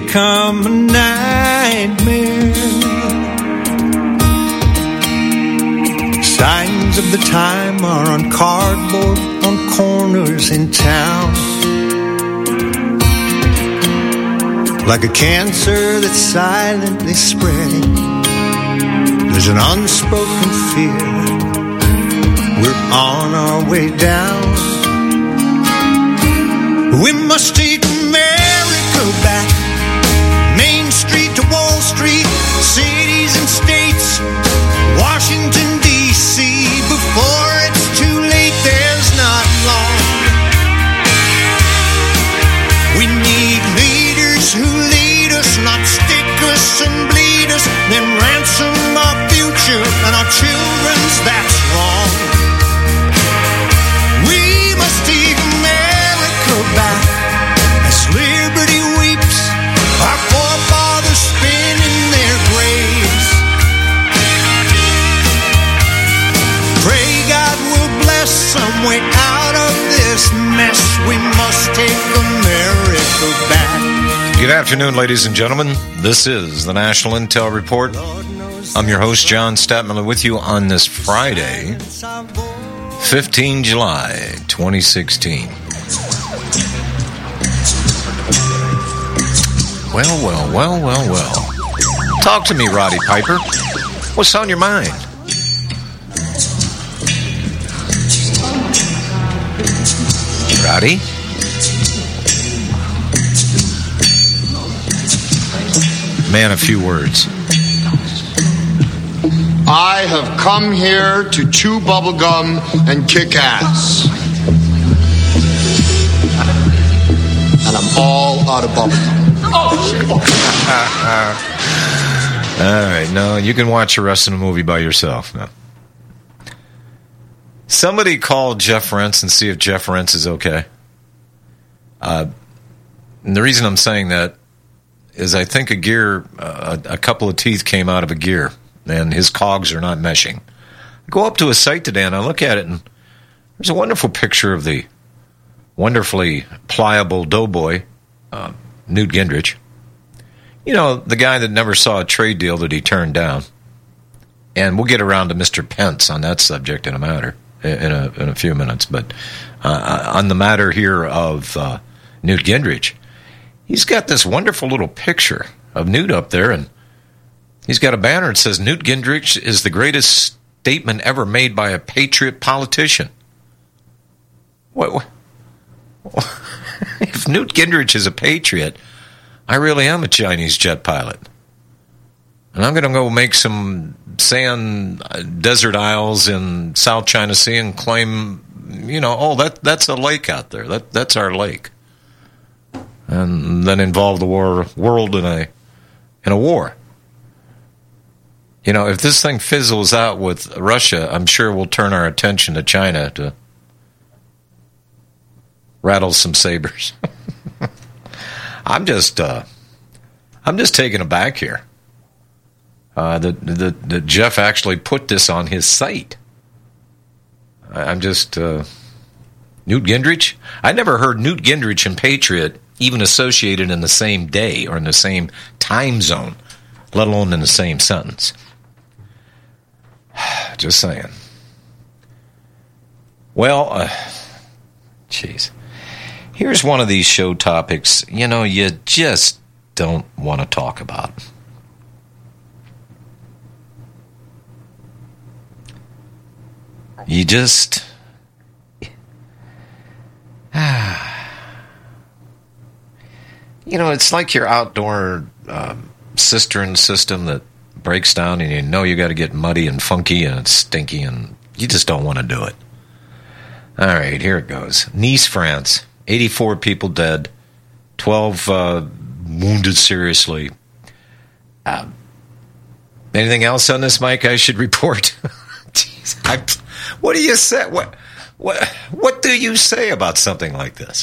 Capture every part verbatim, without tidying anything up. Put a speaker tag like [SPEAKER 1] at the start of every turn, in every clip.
[SPEAKER 1] become a nightmare. Signs of the time are on cardboard on corners in town. Like a cancer that's silently spreading, there's an unspoken fear. We're on our way down. We must take America back. Main Street to Wall Street, cities and states, Washington, D C Before it's too late, there's not long. We need leaders who lead us, not stick us and bleed us, then ransom our future and our children's, that's wrong. We must take America back as liberty weeps, our forefathers spin in their graves. Pray God will bless some way out of this mess. We must take America back.
[SPEAKER 2] Good afternoon, ladies and gentlemen. This is the National Intel Report. I'm your host, John Statmiller, with you on this Friday, the fifteenth of July, twenty sixteen. Well, well, well, well, well. Talk to me, Roddy Piper. What's on your mind? Roddy? Man, a few words.
[SPEAKER 3] I have come here to chew bubblegum and kick ass. And I'm all out of bubblegum.
[SPEAKER 2] All right, no, you can watch the rest of the movie by yourself. No. Somebody call Jeff Rentz and see if Jeff Rentz is okay. Uh, and the reason I'm saying that is I think a gear, uh, a couple of teeth came out of a gear, and his cogs are not meshing. I go up to a site today, and I look at it, and there's a wonderful picture of the wonderfully pliable doughboy, uh, Newt Gingrich. You know, the guy that never saw a trade deal that he turned down. And we'll get around to Mister Pence on that subject in a matter, in a, in a few minutes. But uh, on the matter here of uh, Newt Gingrich, he's got this wonderful little picture of Newt up there, and he's got a banner that says, Newt Gingrich is the greatest statement ever made by a patriot politician. What? what? If Newt Gingrich is a patriot, I really am a Chinese jet pilot. And I'm going to go make some sand desert isles in South China Sea and claim, you know, oh, that that's a lake out there. That That's our lake. And then involve the war, world in a in a war. You know, if this thing fizzles out with Russia, I'm sure we'll turn our attention to China to rattle some sabers. I'm just, uh, I'm just taken aback here. Uh, that, that, that Jeff actually put this on his site. I'm just, uh, Newt Gingrich? I never heard Newt Gingrich and Patriot even associated in the same day or in the same time zone, let alone in the same sentence. Just saying. Well, uh, jeez. Here's one of these show topics, you know, you just don't want to talk about. You just... You know, it's like your outdoor um, cistern system that breaks down and you know you got to get muddy and funky and it's stinky and you just don't want to do it. All right, here it goes. Nice, France. eighty-four people dead. twelve uh, wounded seriously. Uh, anything else on this, Mike, I should report? Jeez, I, what do you say? What, what, what do you say about something like this?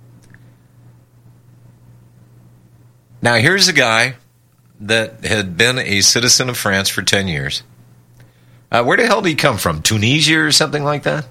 [SPEAKER 2] Now, here's a guy that had been a citizen of France for ten years. Uh, where the hell did he come from? Tunisia or something like that?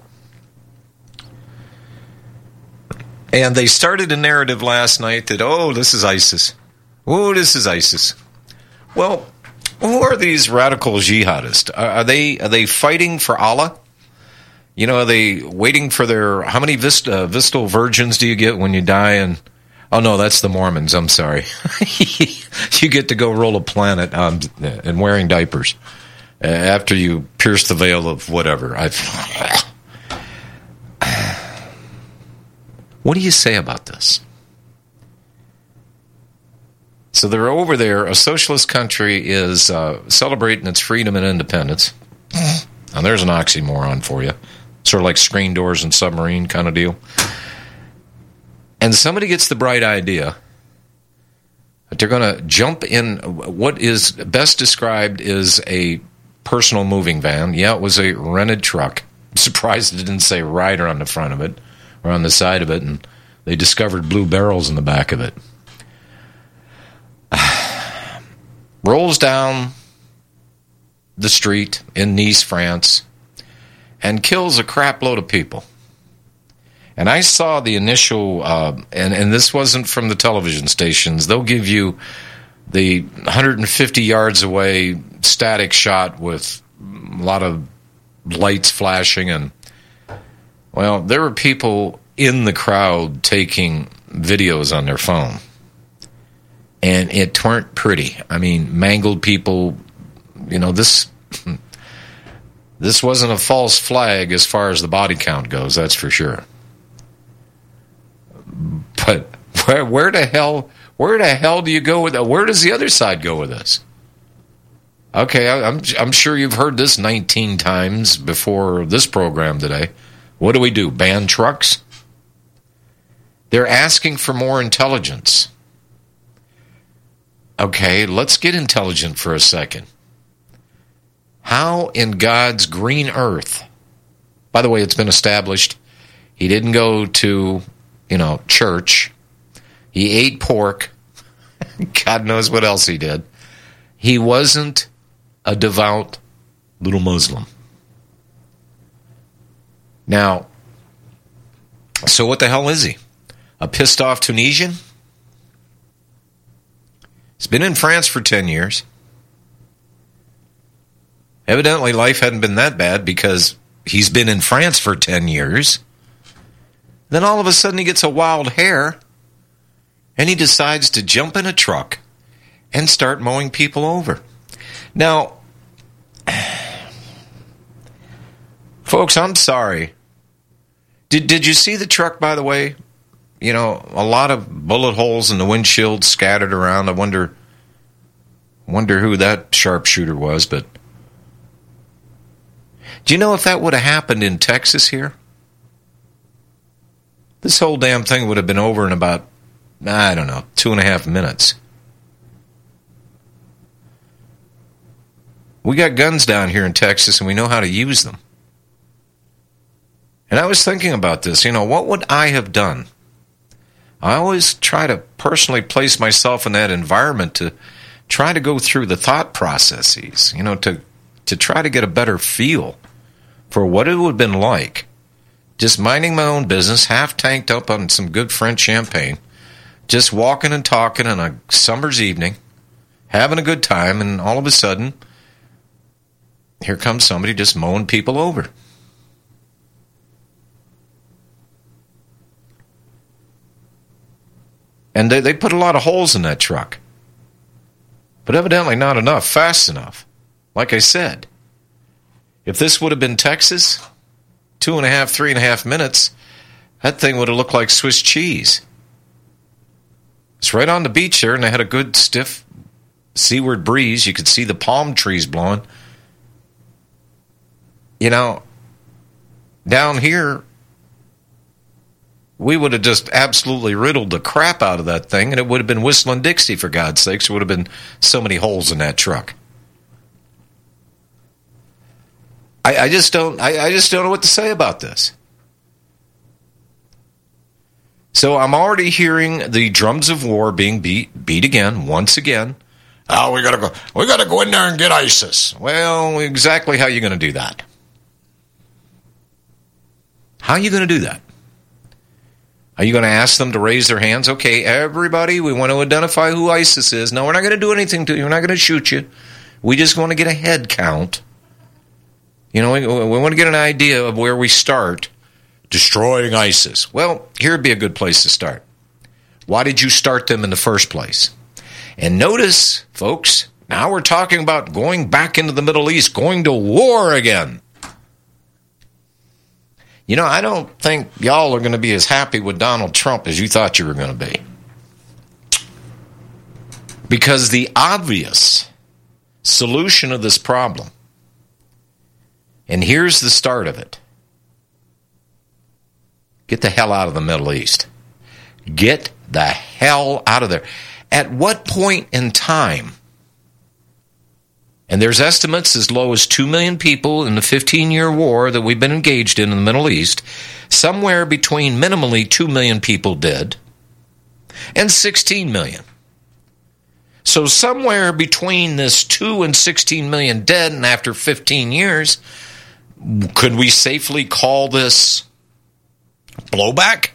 [SPEAKER 2] And they started a narrative last night that, oh, this is ISIS. Oh, this is ISIS. Well, who are these radical jihadists? Are, are they are they fighting for Allah? You know, are they waiting for their... How many vist, uh, Vistal virgins do you get when you die? And oh, no, that's the Mormons. I'm sorry. You get to go roll a planet um, and wearing diapers uh, after you pierce the veil of whatever. I've... What do you say about this? So they're over there. A socialist country is uh, celebrating its freedom and independence. And there's an oxymoron for you. Sort of like screen doors and submarine kind of deal. And somebody gets the bright idea that they're going to jump in what is best described as a personal moving van. Yeah, it was a rented truck. I'm surprised it didn't say rider on the front of it or on the side of it. And they discovered blue barrels in the back of it. Rolls down the street in Nice, France, and kills a crap load of people. And I saw the initial, uh, and, and this wasn't from the television stations. They'll give you the one hundred fifty yards away static shot with a lot of lights flashing. And, well, there were people in the crowd taking videos on their phone. And it weren't pretty. I mean, mangled people, you know, this this wasn't a false flag as far as the body count goes, that's for sure. But where, where the hell, where the hell do you go with that? Where does the other side go with this? Okay, I, I'm I'm sure you've heard this nineteen times before this program today. What do we do? Ban trucks? They're asking for more intelligence. Okay, let's get intelligent for a second. How in God's green earth, by the way, it's been established, he didn't go to, you know, church. He ate pork. God knows what else he did. He wasn't a devout little Muslim. Now, so what the hell is he? A pissed off Tunisian? He's been in France for ten years. Evidently, life hadn't been that bad because he's been in France for ten years. Then all of a sudden he gets a wild hair and he decides to jump in a truck and start mowing people over. Now, folks, I'm sorry. Did, did you see the truck, by the way? You know, a lot of bullet holes in the windshield scattered around. I wonder, wonder who that sharpshooter was. But do you know if that would have happened in Texas here? This whole damn thing would have been over in about, I don't know, two and a half minutes. We got guns down here in Texas, and we know how to use them. And I was thinking about this. You know, what would I have done? I always try to personally place myself in that environment to try to go through the thought processes, you know, to to try to get a better feel for what it would have been like. Just minding my own business, half tanked up on some good French champagne, just walking and talking on a summer's evening, having a good time, and all of a sudden, here comes somebody just mowing people over. And they, they put a lot of holes in that truck. But evidently not enough, fast enough. Like I said, if this would have been Texas, two and a half, three and a half minutes, that thing would have looked like Swiss cheese. It's right on the beach there, and they had a good stiff seaward breeze. You could see the palm trees blowing. You know, down here, we would have just absolutely riddled the crap out of that thing, and it would have been Whistling Dixie, for God's sakes. There would have been so many holes in that truck. I, I just don't. I, I just don't know what to say about this. So I'm already hearing the drums of war being beat, beat again, once again. Oh, we gotta go. We gotta go in there and get ISIS. Well, exactly how are you going to do that? How are you going to do that? Are you going to ask them to raise their hands? Okay, everybody, we want to identify who ISIS is. No, we're not going to do anything to you. We're not going to shoot you. We just want to get a head count. You know, we, we want to get an idea of where we start destroying ISIS. Well, here would be a good place to start. Why did you start them in the first place? And notice, folks, now we're talking about going back into the Middle East, going to war again. You know, I don't think y'all are going to be as happy with Donald Trump as you thought you were going to be. Because the obvious solution of this problem, and here's the start of it, get the hell out of the Middle East. Get the hell out of there. At what point in time, and there's estimates as low as two million people in the fifteen-year war that we've been engaged in in the Middle East, somewhere between minimally two million people dead and sixteen million. So somewhere between this two and sixteen million dead, and after fifteen years, could we safely call this blowback?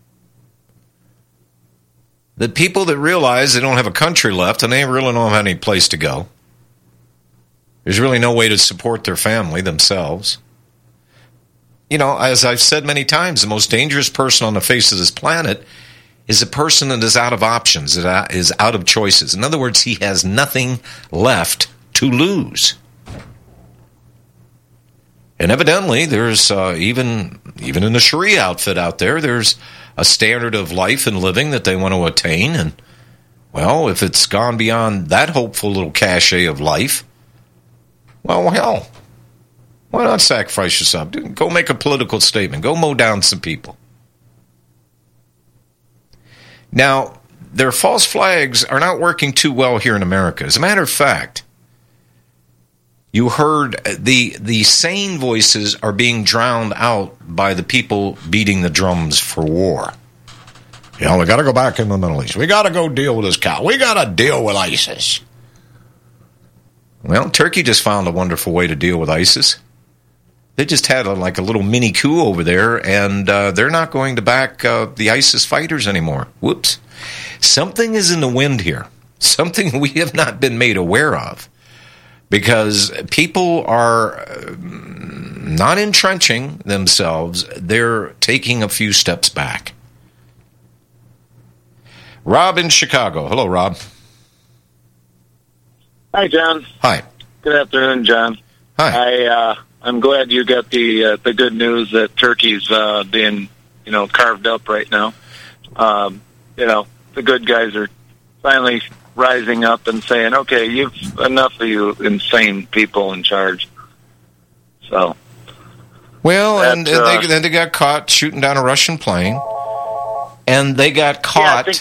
[SPEAKER 2] The people that realize they don't have a country left and they really don't have any place to go. There's really no way to support their family themselves. You know, as I've said many times, the most dangerous person on the face of this planet is a person that is out of options, that is out of choices. In other words, he has nothing left to lose. And evidently, there's uh, even even in the Sharia outfit out there, there's a standard of life and living that they want to attain. And, well, if it's gone beyond that hopeful little cachet of life, well, hell, why not sacrifice yourself? Go make a political statement. Go mow down some people. Now, their false flags are not working too well here in America. As a matter of fact, you heard the the sane voices are being drowned out by the people beating the drums for war. You know, we got to go back in the Middle East. We got to go deal with this cow. We got to deal with ISIS. Well, Turkey just found a wonderful way to deal with ISIS. They just had a, like a little mini coup over there, and uh, they're not going to back uh, the ISIS fighters anymore. Whoops. Something is in the wind here. Something we have not been made aware of. Because people are not entrenching themselves. They're taking a few steps back. Rob in Chicago. Hello, Rob.
[SPEAKER 4] Hi, John.
[SPEAKER 2] Hi.
[SPEAKER 4] Good afternoon, John.
[SPEAKER 2] Hi.
[SPEAKER 4] I, uh, I'm glad you got the uh, the good news that Turkey's uh, being, you know, carved up right now. Um, you know, the good guys are finally rising up and saying, okay, you've enough of you insane people in charge. So.
[SPEAKER 2] Well,
[SPEAKER 4] that,
[SPEAKER 2] and, and
[SPEAKER 4] uh,
[SPEAKER 2] they, then they got caught shooting down a Russian plane. And they got caught.
[SPEAKER 4] Yeah, I think-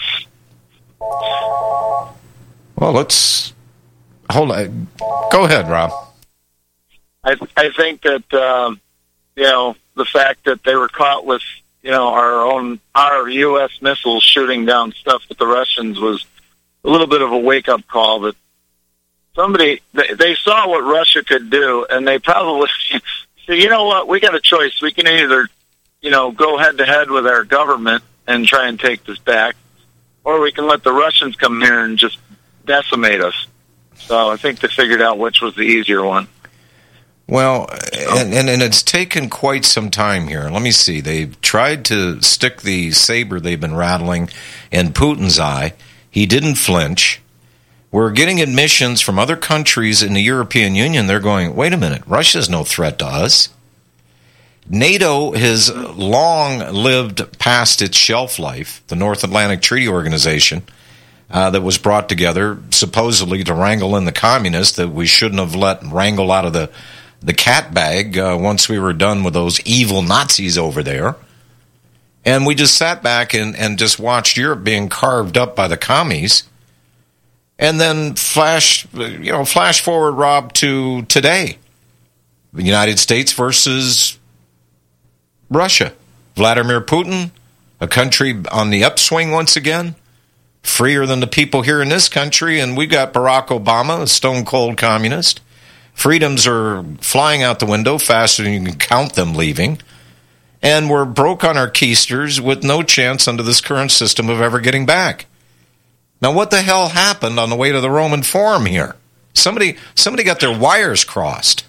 [SPEAKER 2] well, let's... Hold on. Go ahead, Rob.
[SPEAKER 4] I I think that um, you know, the fact that they were caught with, you know, our own our U S missiles shooting down stuff with the Russians was a little bit of a wake up call that somebody they, they saw what Russia could do, and they probably said, you know what, we got a choice. We can either, you know, go head to head with our government and try and take this back, or we can let the Russians come here and just decimate us. So I think they figured out which was the easier one.
[SPEAKER 2] Well, and, and, and it's taken quite some time here. Let me see. They've tried to stick the saber they've been rattling in Putin's eye. He didn't flinch. We're getting admissions from other countries in the European Union. They're going, wait a minute, Russia's no threat to us. NATO has long lived past its shelf life, the North Atlantic Treaty Organization, Uh, that was brought together supposedly to wrangle in the communists that we shouldn't have let wrangle out of the, the cat bag uh, once we were done with those evil Nazis over there. And we just sat back and, and just watched Europe being carved up by the commies. And then flash, you know, flash forward, Rob, to today. The United States versus Russia. Vladimir Putin, a country on the upswing once again. Freer than the people here in this country, and we got Barack Obama, a stone-cold communist. Freedoms are flying out the window faster than you can count them leaving. and we're broke on our keisters with no chance under this current system of ever getting back. Now, what the hell happened on the way to the Roman Forum here? Somebody, somebody got their wires crossed.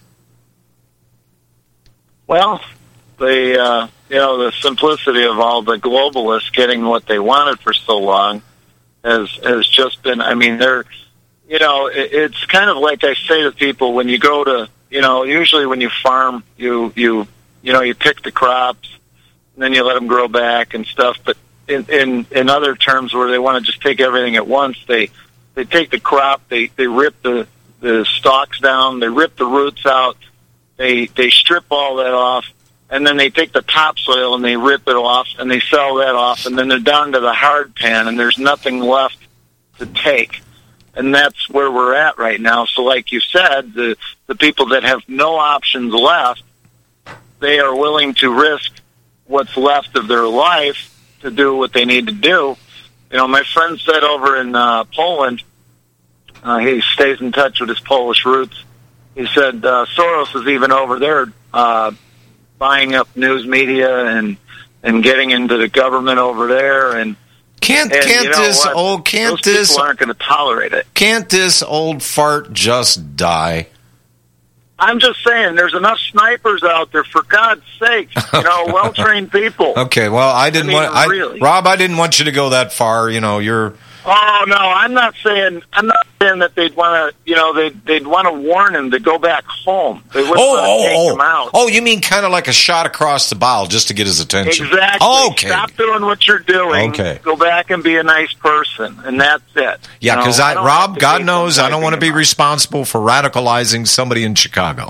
[SPEAKER 4] Well, the uh, you know the simplicity of all the globalists getting what they wanted for so long has has just been. I mean, they're you know it, it's kind of like I say to people when you go to you know usually when you farm you you you know you pick the crops and then you let them grow back and stuff. But in in, in other terms where they want to just take everything at once, they they take the crop, they they rip the the stalks down, they rip the roots out. They they strip all that off, and then they take the topsoil and they rip it off, and they sell that off, and then they're down to the hard pan, and there's nothing left to take. And that's where we're at right now. So like you said, the, the people that have no options left, they are willing to risk what's left of their life to do what they need to do. You know, my friend said over in uh, Poland, uh, he stays in touch with his Polish roots. He said uh, Soros is even over there uh, buying up news media and and getting into the government over there. And
[SPEAKER 2] can't
[SPEAKER 4] and
[SPEAKER 2] can't
[SPEAKER 4] you know
[SPEAKER 2] this
[SPEAKER 4] what?
[SPEAKER 2] old can't
[SPEAKER 4] Those
[SPEAKER 2] this
[SPEAKER 4] people aren't going to tolerate it.
[SPEAKER 2] Can't this old fart just die?
[SPEAKER 4] I'm just saying, there's enough snipers out there, for God's sake. You know, well trained people.
[SPEAKER 2] Okay, well, I didn't
[SPEAKER 4] I mean,
[SPEAKER 2] want I,
[SPEAKER 4] really.
[SPEAKER 2] Rob. I didn't want you to go that far. You know, you're.
[SPEAKER 4] Oh no, I'm not saying I'm not saying that they'd want to. You know, they'd they'd want to warn him to go back home. They wouldn't
[SPEAKER 2] Oh,
[SPEAKER 4] want to
[SPEAKER 2] oh,
[SPEAKER 4] take
[SPEAKER 2] oh.
[SPEAKER 4] him out.
[SPEAKER 2] Oh, you mean kind of like a shot across the bow just to get his attention?
[SPEAKER 4] Exactly.
[SPEAKER 2] Oh, okay.
[SPEAKER 4] Stop doing what you're doing.
[SPEAKER 2] Okay.
[SPEAKER 4] Go back and be a nice person, and that's it.
[SPEAKER 2] Yeah,
[SPEAKER 4] You know,
[SPEAKER 2] because I,
[SPEAKER 4] don't have
[SPEAKER 2] Rob,
[SPEAKER 4] to
[SPEAKER 2] God
[SPEAKER 4] keep
[SPEAKER 2] knows,
[SPEAKER 4] them
[SPEAKER 2] I don't want to be
[SPEAKER 4] typing him
[SPEAKER 2] responsible for radicalizing somebody in Chicago.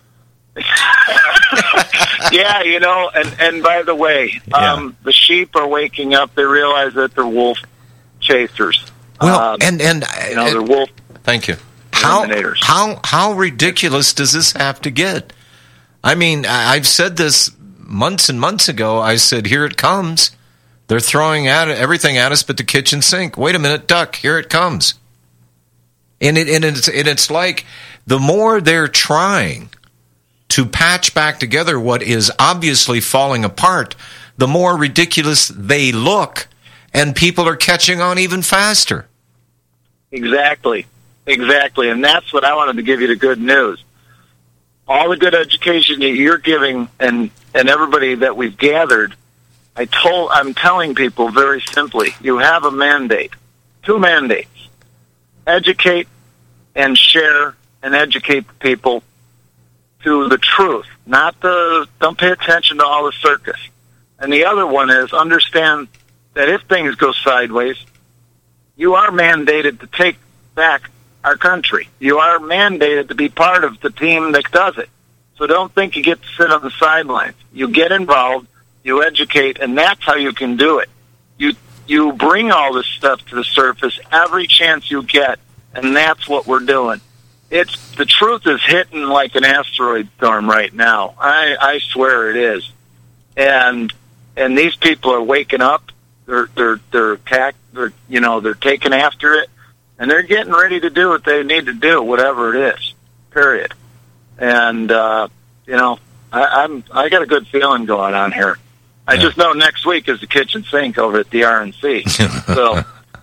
[SPEAKER 4] out. Yeah, you know, and and by the way,
[SPEAKER 2] Yeah.
[SPEAKER 4] um, the sheep are waking up. They realize that they're wolf chasers.
[SPEAKER 2] Well,
[SPEAKER 4] um,
[SPEAKER 2] and and,
[SPEAKER 4] you know,
[SPEAKER 2] and
[SPEAKER 4] they're wolf.
[SPEAKER 2] thank you. How
[SPEAKER 4] Eliminators.
[SPEAKER 2] how how ridiculous does this have to get? I mean, I- I've said this months and months ago. I said, "Here it comes." They're throwing at everything at us, but the kitchen sink. Wait a minute, duck! Here it comes. And it and it's and it's like the more they're trying to patch back together what is obviously falling apart, the more ridiculous they look, and people are catching on even faster.
[SPEAKER 4] Exactly, exactly, and that's what I wanted to give you the good news. All the good education that you're giving, and and everybody that we've gathered, I told, I'm telling people very simply: you have a mandate, two mandates: educate and share and educate the people to the truth, not the. Don't pay attention to all the circus. And the other one is understand that if things go sideways, you are mandated to take back our country. You are mandated to be part of the team that does it. So don't think you get to sit on the sidelines. You get involved, you educate, and that's how you can do it. You you bring all this stuff to the surface every chance you get, and that's what we're doing. It's the truth is hitting like an asteroid storm right now. I, I swear it is. And and these people are waking up. They're they're they're attack. They're you know they're taking after it, and they're getting ready to do what they need to do, whatever it is. Period. And uh, you know, I, I'm I got a good feeling going on here. I
[SPEAKER 2] Yeah.
[SPEAKER 4] just know next week is the kitchen sink over at the R N C. So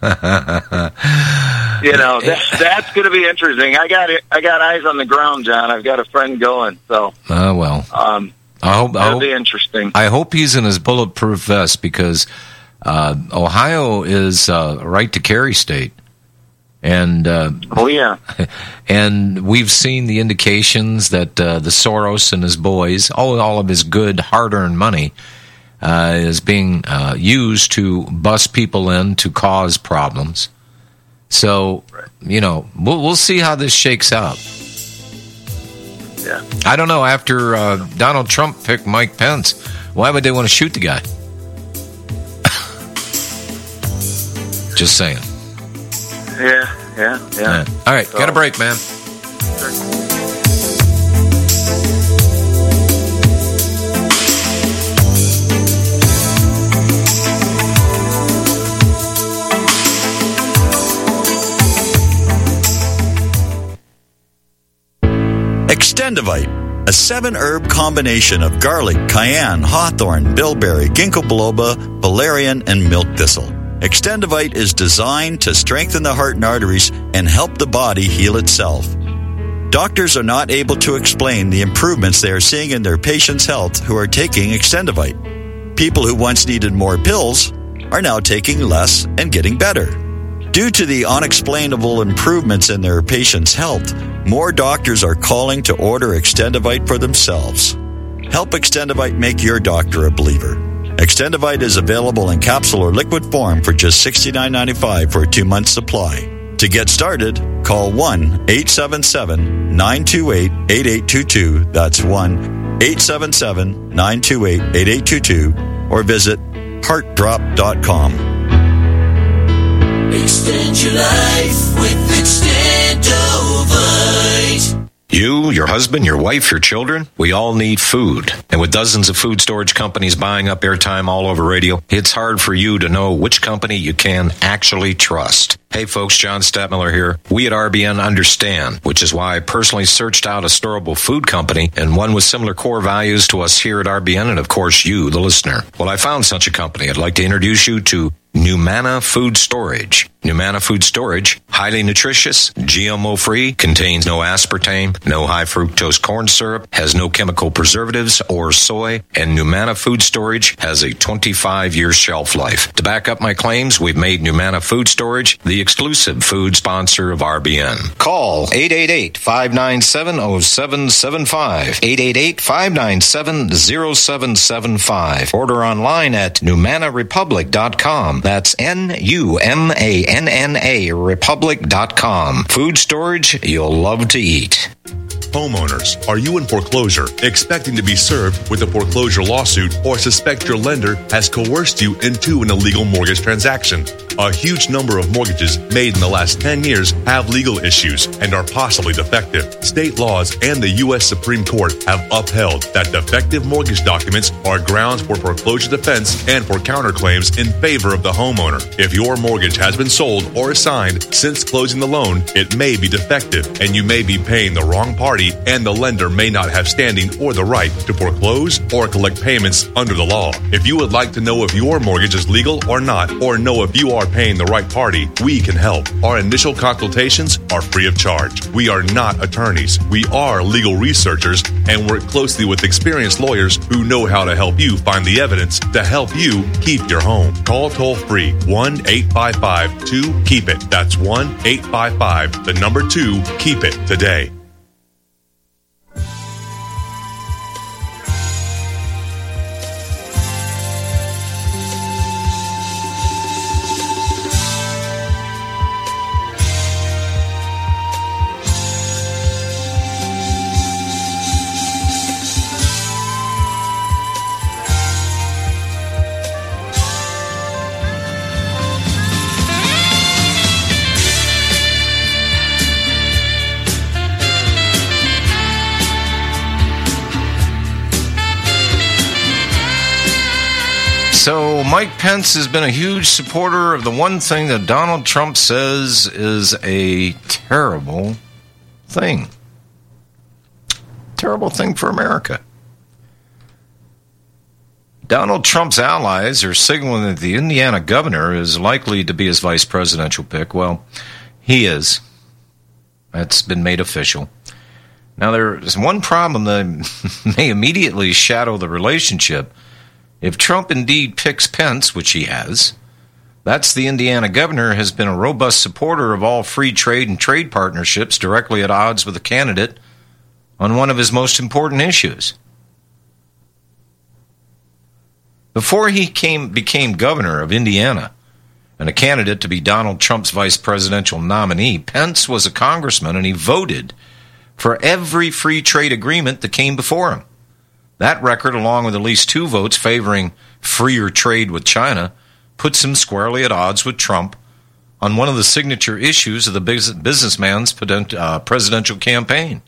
[SPEAKER 4] you know that, that's going to be interesting. I got it. I got eyes on the ground, John. I've got a friend going. So
[SPEAKER 2] Oh, well.
[SPEAKER 4] um,
[SPEAKER 2] I hope, I
[SPEAKER 4] that'll
[SPEAKER 2] hope,
[SPEAKER 4] be interesting.
[SPEAKER 2] I hope he's in his bulletproof vest because uh, Ohio is uh, a right to carry state. And uh,
[SPEAKER 4] Oh yeah.
[SPEAKER 2] and we've seen the indications that uh, the Soros and his boys, all, all of his good hard-earned money, uh, is being uh, used to bust people in to cause problems. So, you know, we'll, we'll see how this shakes out.
[SPEAKER 4] Yeah.
[SPEAKER 2] I don't know. After uh, Donald Trump picked Mike Pence, why would they want to shoot the guy? Just saying.
[SPEAKER 4] Yeah. Yeah. Yeah.
[SPEAKER 2] Yeah. All right,
[SPEAKER 4] So-
[SPEAKER 2] got a break, man.
[SPEAKER 5] Extendivite a seven-herb combination of garlic, cayenne, hawthorn, bilberry, ginkgo biloba, valerian, and milk thistle. Extendivite is designed to strengthen the heart and arteries and help the body heal itself. Doctors are not able to explain the improvements they are seeing in their patients' health who are taking Extendivite. People who once needed more pills are now taking less and getting better. Due to the unexplainable improvements in their patients' health, more doctors are calling to order Extendivite for themselves. Help Extendivite make your doctor a believer. Extendivite is available in capsule or liquid form for just sixty-nine ninety-five for a two-month supply. To get started, call one eight seven seven, nine two eight, eight eight two two. That's one eight seven seven, nine two eight, eight eight two two. Or visit heart drop dot com.
[SPEAKER 6] Extend your life with Extendovite.
[SPEAKER 2] You, your husband, your wife, your children, we all need food. And with dozens of food storage companies buying up airtime all over radio, it's hard for you to know which company you can actually trust. Hey folks, John Stadtmiller here. We at R B N understand, which is why I personally searched out a storable food company and one with similar core values to us here at R B N and of course you, the listener. Well, I found such a company. I'd like to introduce you to Numana Food Storage. Numana Food Storage, highly nutritious, G M O-free, contains no aspartame, no high fructose corn syrup, has no chemical preservatives or soy, and Numana Food Storage has a twenty-five year shelf life. To back up my claims, we've made Numana Food Storage the exclusive food sponsor of R B N. Call eight eight eight, five nine seven, zero seven seven five, eight eight eight, five nine seven, zero seven seven five. Order online at numana republic dot com. That's N U M A N N A republic dot com. Food storage you'll love to eat.
[SPEAKER 7] Homeowners, are you in foreclosure, expecting to be served with a foreclosure lawsuit, or suspect your lender has coerced you into an illegal mortgage transaction? A huge number of mortgages made in the last ten years have legal issues and are possibly defective. State laws and the U S Supreme Court have upheld that defective mortgage documents are grounds for foreclosure defense and for counterclaims in favor of the homeowner. If your mortgage has been sold or assigned since closing the loan, it may be defective and you may be paying the wrong party, and the lender may not have standing or the right to foreclose or collect payments under the law. If you would like to know if your mortgage is legal or not, or know if you are paying the right party, we can help. Our initial consultations are free of charge. We are not attorneys. We are legal researchers and work closely with experienced lawyers who know how to help you find the evidence to help you keep your home. Call toll free one eight five five, two, keep it. That's one eight five five, the number two, keep it today.
[SPEAKER 2] So Mike Pence has been a huge supporter of the one thing that Donald Trump says is a terrible thing. Terrible thing for America. Donald Trump's allies are signaling that the Indiana governor is likely to be his vice presidential pick. Well, he is. That's been made official. Now, there's one problem that may immediately shadow the relationship. If Trump indeed picks Pence, which he has, that's the Indiana governor has been a robust supporter of all free trade and trade partnerships, directly at odds with the candidate on one of his most important issues. Before he came, became governor of Indiana and a candidate to be Donald Trump's vice presidential nominee, Pence was a congressman and he voted for every free trade agreement that came before him. That record, along with at least two votes favoring freer trade with China, puts him squarely at odds with Trump on one of the signature issues of the businessman's presidential campaign.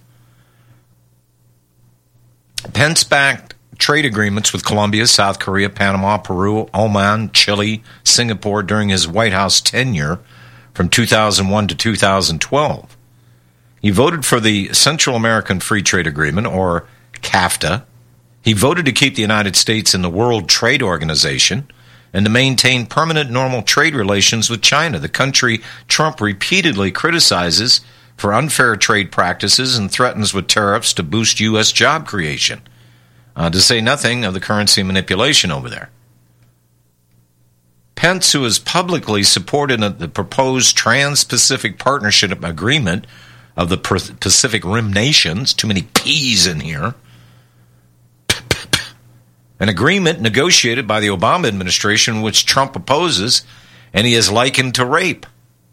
[SPEAKER 2] Pence backed trade agreements with Colombia, South Korea, Panama, Peru, Oman, Chile, Singapore during his White House tenure from two thousand one to two thousand twelve. He voted for the Central American Free Trade Agreement, or CAFTA. He voted to keep the United States in the World Trade Organization and to maintain permanent normal trade relations with China, the country Trump repeatedly criticizes for unfair trade practices and threatens with tariffs to boost U S job creation, uh, to say nothing of the currency manipulation over there. Pence, who has publicly supported the proposed Trans-Pacific Partnership Agreement of the Pacific Rim nations, too many P's in here, an agreement negotiated by the Obama administration which Trump opposes, and he is likened to rape.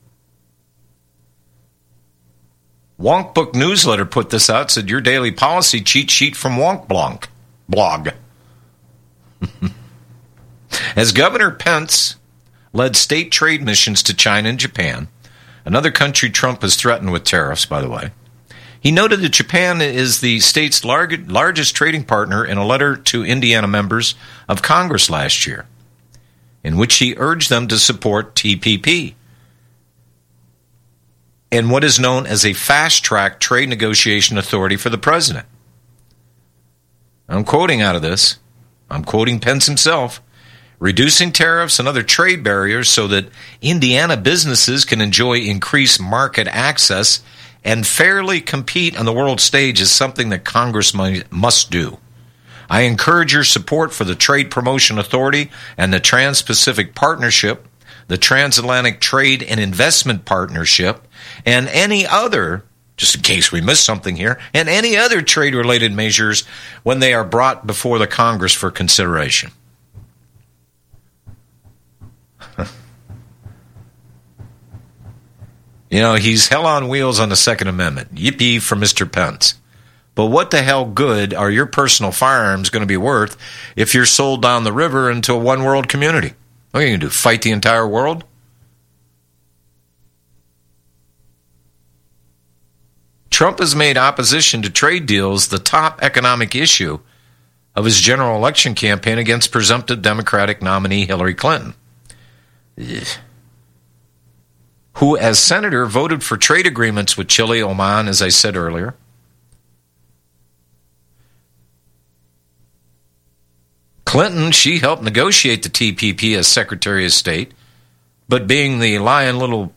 [SPEAKER 2] Wonk Book Newsletter put this out, said your daily policy cheat sheet from Wonk Blonk blog. As Governor Pence led state trade missions to China and Japan, another country Trump has threatened with tariffs, by the way, he noted that Japan is the state's larg- largest trading partner in a letter to Indiana members of Congress last year, in which he urged them to support T P P and what is known as a fast-track trade negotiation authority for the president. I'm quoting out of this. I'm quoting Pence himself. Reducing tariffs and other trade barriers so that Indiana businesses can enjoy increased market access and fairly compete on the world stage is something that Congress must do. I encourage your support for the Trade Promotion Authority and the Trans-Pacific Partnership, the Transatlantic Trade and Investment Partnership, and any other, just in case we missed something here, and any other trade-related measures when they are brought before the Congress for consideration. You know, he's hell on wheels on the Second Amendment. Yippee for Mister Pence. But what the hell good are your personal firearms going to be worth if you're sold down the river into a one-world community? What are you going to do, fight the entire world? Trump has made opposition to trade deals the top economic issue of his general election campaign against presumptive Democratic nominee Hillary Clinton, who, as senator, voted for trade agreements with Chile, Oman, as I said earlier. Clinton, she helped negotiate the T P P as Secretary of State, but being the lying little...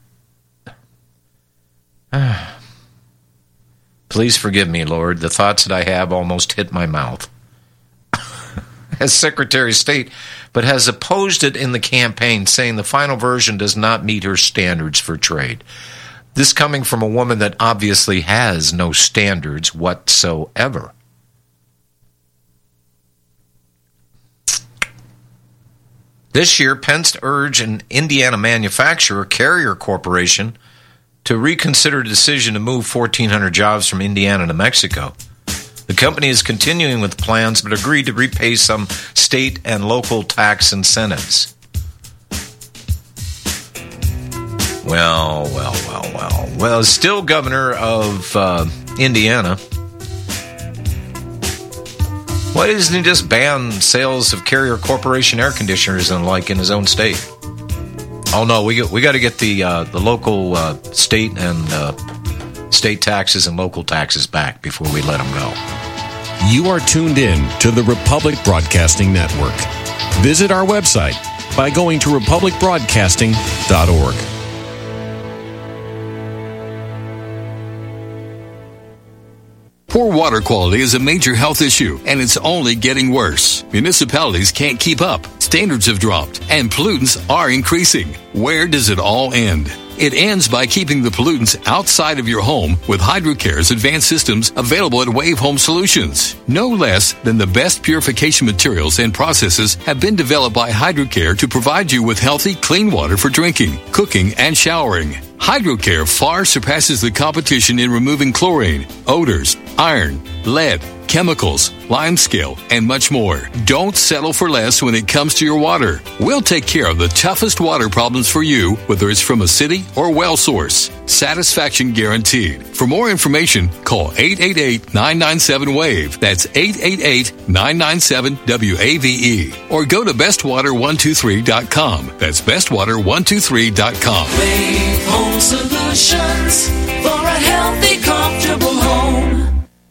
[SPEAKER 2] Please forgive me, Lord. The thoughts that I have almost hit my mouth. As Secretary of State, but has opposed it in the campaign, saying the final version does not meet her standards for trade. This coming from a woman that obviously has no standards whatsoever. This year, Pence urged an Indiana manufacturer, Carrier Corporation, to reconsider a decision to move fourteen hundred jobs from Indiana to Mexico. The company is continuing with plans, but agreed to repay some state and local tax incentives. Well, well, well, well. Well, still governor of uh, Indiana. Why doesn't he just ban sales of Carrier Corporation air conditioners and like in his own state? Oh no, we got, we got to get the uh, the local uh, state and uh, state taxes and local taxes back before we let them go.
[SPEAKER 8] You are tuned in to the Republic Broadcasting Network. Visit our website by going to republic broadcasting dot org.
[SPEAKER 9] Poor water quality is a major health issue, and it's only getting worse. Municipalities can't keep up. Standards have dropped, and pollutants are increasing. Where does it all end? It ends by keeping the pollutants outside of your home with HydroCare's advanced systems available at Wave Home Solutions. No less than the best purification materials and processes have been developed by HydroCare to provide you with healthy, clean water for drinking, cooking, and showering. HydroCare far surpasses the competition in removing chlorine, odors, iron, lead, chemicals, limescale, and much more. Don't settle for less when it comes to your water. We'll take care of the toughest water problems for you, whether it's from a city or well source. Satisfaction guaranteed. For more information, call eight eight eight, nine nine seven, WAVE. That's eight eight eight, nine nine seven, W A V E. Or go to best water one two three dot com. That's best water one two three dot com.
[SPEAKER 6] Wave Home Solutions for a healthy, comfortable home.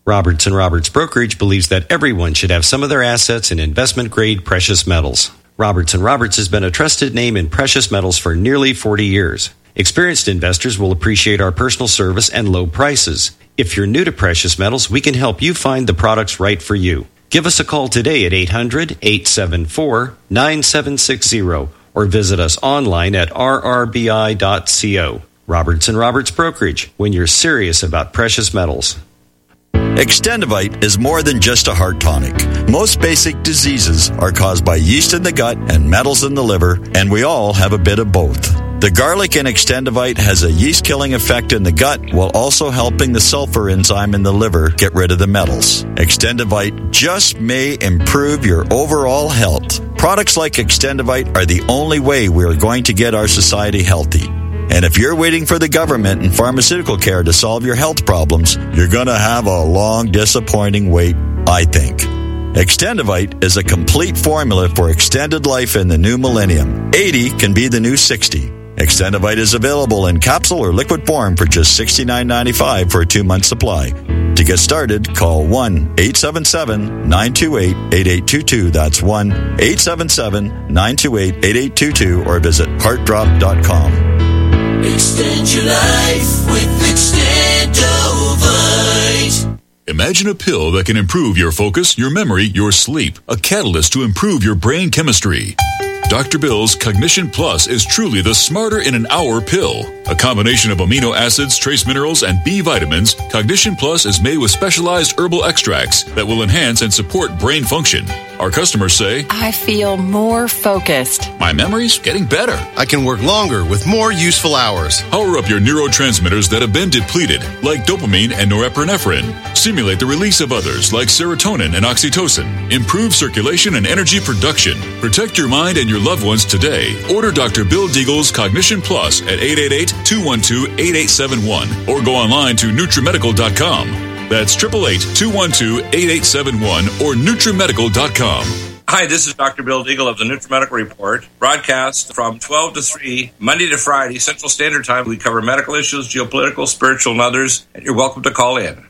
[SPEAKER 10] Roberts and Roberts Brokerage believes that everyone should have some of their assets in investment-grade precious metals. Roberts and Roberts has been a trusted name in precious metals for nearly forty years. Experienced investors will appreciate our personal service and low prices. If you're new to precious metals, we can help you find the products right for you. Give us a call today at eight hundred, eight seven four, nine seven six zero or visit us online at r r b i dot co. Roberts and Roberts Brokerage, when you're serious about precious metals.
[SPEAKER 5] Extendivite is more than just a heart tonic. Most basic diseases are caused by yeast in the gut and metals in the liver, and we all have a bit of both. The garlic in Extendivite has a yeast-killing effect in the gut while also helping the sulfur enzyme in the liver get rid of the metals. Extendivite just may improve your overall health. Products like Extendivite are the only way we are going to get our society healthy. And if you're waiting for the government and pharmaceutical care to solve your health problems, you're going to have a long, disappointing wait, I think. Extendivite is a complete formula for extended life in the new millennium. eighty can be the new sixty. Extendivite is available in capsule or liquid form for just sixty-nine ninety-five for a two-month supply. To get started, call one eight seven seven, nine two eight, eight eight two two. That's one eight seven seven, nine two eight, eight eight two two or visit heart drop dot com.
[SPEAKER 6] Extend your life with Extendovite.
[SPEAKER 11] Imagine a pill that can improve your focus, your memory, your sleep. A catalyst to improve your brain chemistry. Doctor Bill's Cognition Plus is truly the smarter in an hour pill. A combination of amino acids, trace minerals, and B vitamins, Cognition Plus is made with specialized herbal extracts that will enhance and support brain function. Our customers say,
[SPEAKER 12] I feel more focused.
[SPEAKER 11] My memory's getting better.
[SPEAKER 13] I can work longer with more useful hours.
[SPEAKER 11] Power up your neurotransmitters that have been depleted, like dopamine and norepinephrine. Stimulate the release of others, like serotonin and oxytocin. Improve circulation and energy production. Protect your mind and your loved ones today. Order Doctor Bill Deagle's Cognition Plus at eight eight eight, two one two, eight eight seven one or go online to Nutrimedical dot com. That's eight eight eight, two one two, eight eight seven one or Nutrimedical dot com.
[SPEAKER 14] Hi, this is Doctor Bill Deagle of the Nutrimedical Report, broadcast from twelve to three, Monday to Friday, Central Standard Time. We cover medical issues, geopolitical, spiritual, and others, and you're welcome to call in.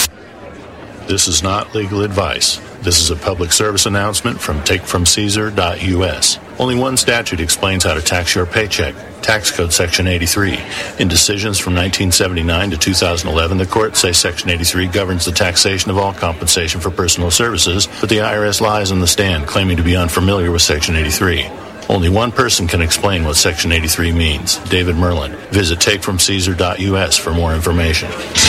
[SPEAKER 15] This is not legal advice. This is a public service announcement from take from caesar dot u s. Only one statute explains how to tax your paycheck. Tax Code Section eighty-three. In decisions from nineteen seventy-nine to two thousand eleven, the courts say Section eighty-three governs the taxation of all compensation for personal services, but the I R S lies on the stand, claiming to be unfamiliar with Section eighty-three. Only one person can explain what Section eighty-three means, David Merlin. Visit take from caesar dot u s for more information.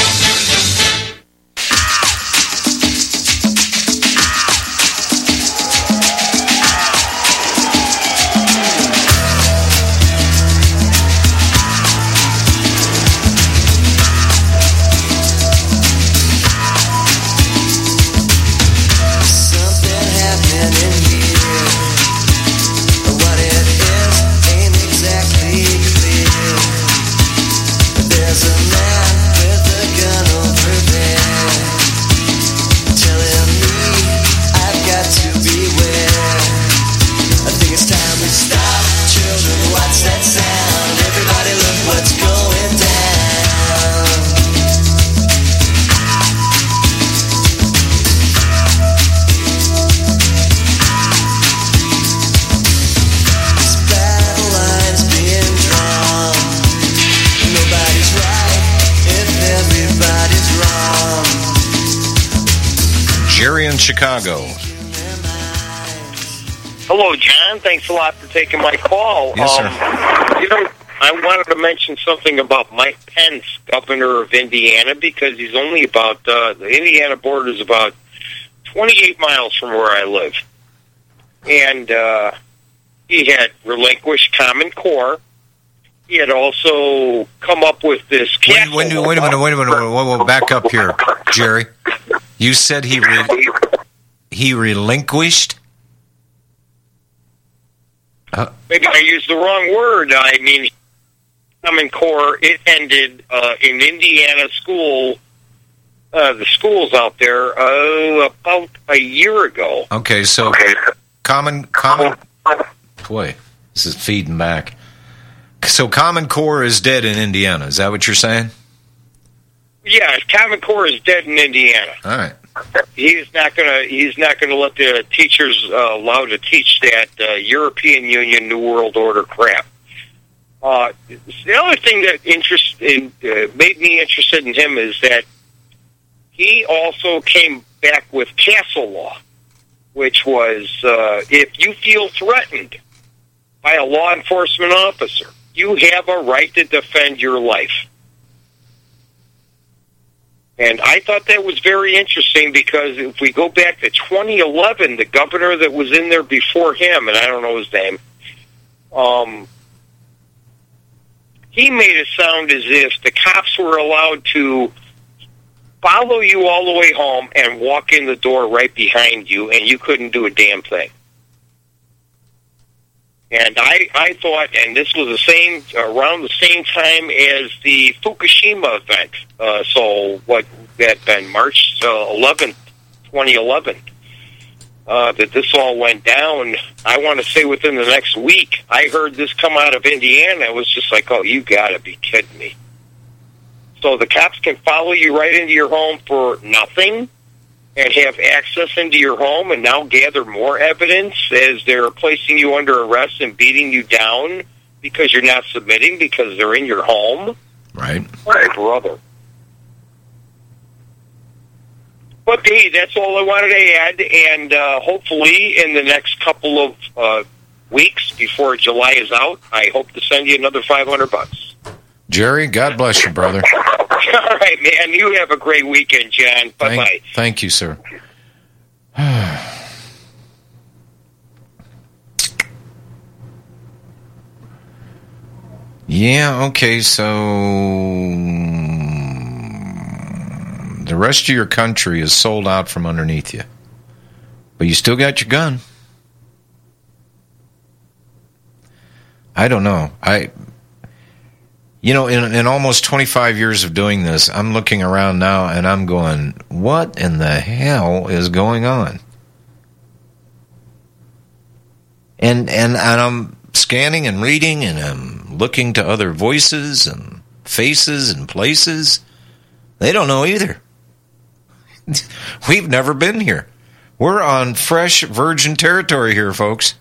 [SPEAKER 2] Chicago.
[SPEAKER 16] Hello, John. Thanks a lot for taking my call.
[SPEAKER 2] Yes,
[SPEAKER 16] um, sir. You know, I wanted to mention something about Mike Pence, governor of Indiana, because he's only about, uh, the Indiana border is about twenty-eight miles from where I live. And uh, he had relinquished Common Core. He had also come up with this...
[SPEAKER 2] Wait, wait, wait a minute, wait a minute. Whoa, whoa, back up here, Jerry. You said he re- he relinquished? Uh,
[SPEAKER 16] Maybe I used the wrong word. I mean, Common Core, it ended uh, in Indiana school, uh, the schools out there, uh, about a year ago.
[SPEAKER 2] Okay, so Common, Common, boy, this is feeding back. So Common Core is dead in Indiana. Is that what you're saying?
[SPEAKER 16] Yeah, Common Core is dead in Indiana.
[SPEAKER 2] All right.
[SPEAKER 16] He's not gonna. He's not gonna let the teachers uh, allow to teach that uh, European Union New World Order crap. Uh, the other thing that interest in, uh, made me interested in him is that he also came back with Castle Law, which was uh, if you feel threatened by a law enforcement officer, you have a right to defend your life. And I thought that was very interesting because if we go back to twenty eleven, the governor that was in there before him, and I don't know his name, um, he made it sound as if the cops were allowed to follow you all the way home and walk in the door right behind you, and you couldn't do a damn thing. And I, I thought, and this was the same around the same time as the Fukushima event. Uh, so what that been March eleventh, twenty eleven, uh, that this all went down. I want to say within the next week, I heard this come out of Indiana. It was just like, oh, you got to be kidding me. So the cops can follow you right into your home for nothing and have access into your home and now gather more evidence as they're placing you under arrest and beating you down because you're not submitting because they're in your home.
[SPEAKER 2] Right.
[SPEAKER 16] My brother. But, hey, that's all I wanted to add, and uh, hopefully in the next couple of uh, weeks before July is out, I hope to send you another five hundred bucks.
[SPEAKER 2] Jerry, God bless you, brother.
[SPEAKER 16] All right, man. You have a great weekend, John. Bye-bye.
[SPEAKER 2] Thank, thank you, sir. Yeah, okay, so the rest of your country is sold out from underneath you. But you still got your gun. I don't know. I... You know, in, in almost twenty-five years of doing this, I'm looking around now and I'm going, what in the hell is going on? And, and, and I'm scanning and reading and I'm looking to other voices and faces and places. They don't know either. We've never been here. We're on fresh virgin territory here, folks.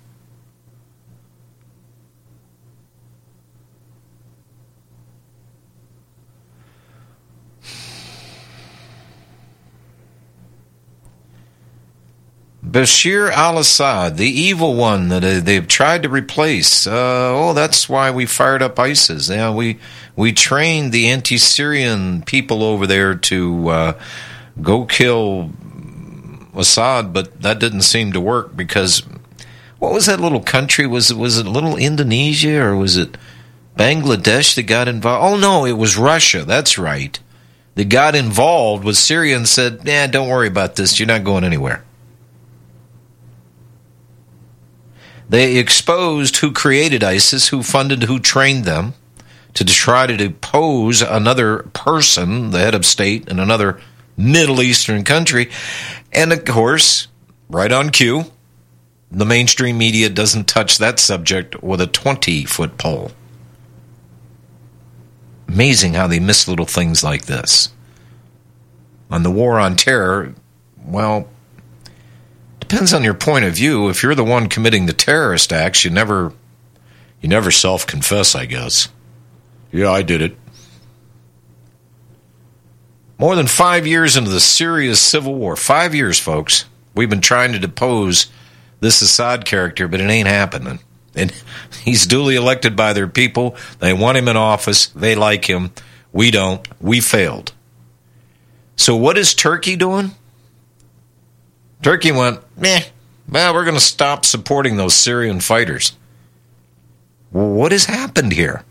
[SPEAKER 2] Bashir al-Assad, the evil one that uh, they've tried to replace. Uh, oh, that's why we fired up ISIS. Yeah, we we trained the anti-Syrian people over there to uh, go kill Assad, but that didn't seem to work because what was that little country? Was it was it little Indonesia or was it Bangladesh that got involved? Oh no, it was Russia. That's right. That got involved with Syria and said, "Nah, don't worry about this. You're not going anywhere." They exposed who created ISIS, who funded, who trained them to try to depose another person, the head of state, in another Middle Eastern country. And, of course, right on cue, the mainstream media doesn't touch that subject with a twenty-foot pole. Amazing how they miss little things like this. On the war on terror, well, depends on your point of view. If you're the one committing the terrorist acts, you never you never self-confess, I guess. Yeah, I did it. More than five years into the Syria civil war. Five years, folks. We've been trying to depose this Assad character, but it ain't happening. And he's duly elected by their people. They want him in office. They like him. We don't. We failed. So what is Turkey doing? Turkey went, meh, well, we're going to stop supporting those Syrian fighters. Well, what has happened here?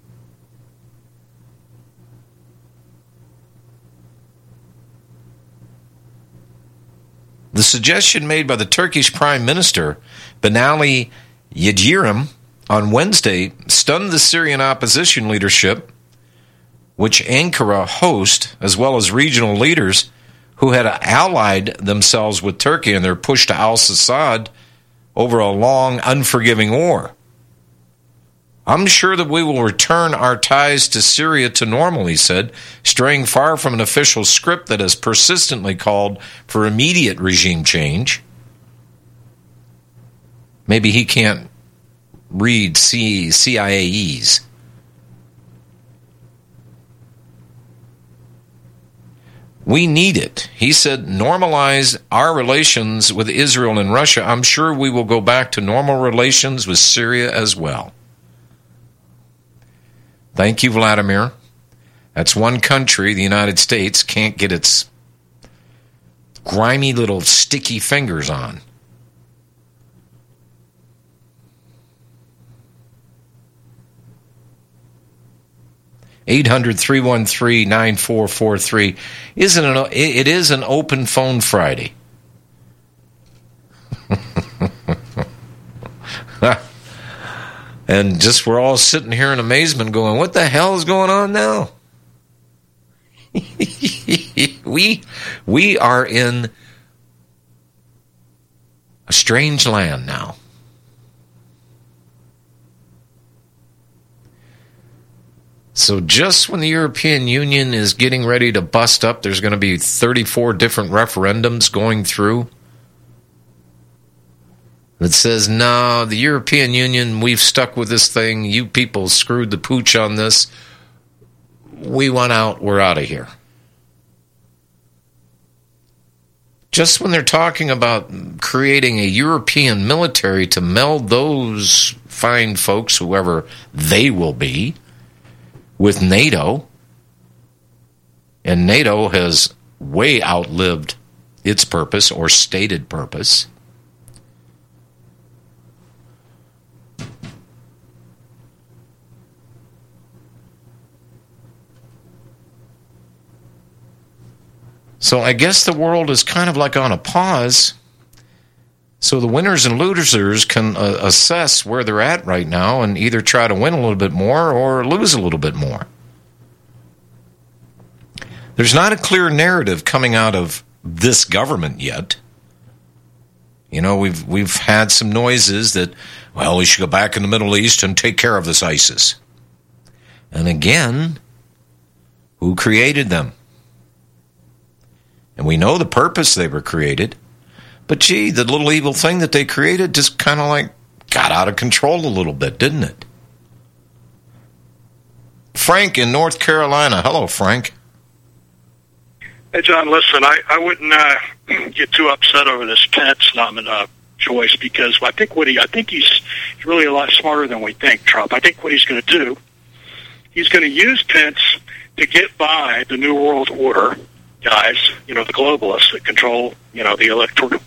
[SPEAKER 2] The suggestion made by the Turkish Prime Minister, Binali Yildirim, on Wednesday stunned the Syrian opposition leadership, which Ankara hosts, as well as regional leaders who had allied themselves with Turkey in their push to al-Assad over a long, unforgiving war. I'm sure that we will return our ties to Syria to normal, he said, straying far from an official script that has persistently called for immediate regime change. Maybe he can't read C- CIAEs. We need it. He said, normalize our relations with Israel and Russia. I'm sure we will go back to normal relations with Syria as well. Thank you, Vladimir. That's one country, the United States, can't get its grimy little sticky fingers on. eight hundred, three one three, nine four four three. Isn't it, it is an open phone Friday. And just we're all sitting here in amazement going, what the hell is going on now? we we are in a strange land now. So just when the European Union is getting ready to bust up, there's going to be thirty-four different referendums going through that says, no, the European Union, we've stuck with this thing. You people screwed the pooch on this. We want out. We're out of here. Just when they're talking about creating a European military to meld those fine folks, whoever they will be, with NATO, and NATO has way outlived its purpose or stated purpose. So I guess the world is kind of like on a pause, so the winners and losers can uh, assess where they're at right now and either try to win a little bit more or lose a little bit more. There's not a clear narrative coming out of this government yet. You know, we've we've had some noises that, well, we should go back in the Middle East and take care of this ISIS. And again, who created them? And we know the purpose they were created. But gee, the little evil thing that they created just kind of like got out of control a little bit, didn't it? Frank in North Carolina. Hello, Frank.
[SPEAKER 17] Hey, John, listen, I, I wouldn't uh, get too upset over this Pence nominee uh, choice because I think what he, I think he's really a lot smarter than we think, Trump. I think what he's going to do, he's going to use Pence to get by the New World Order guys, you know, the globalists that control, you know, the electoral.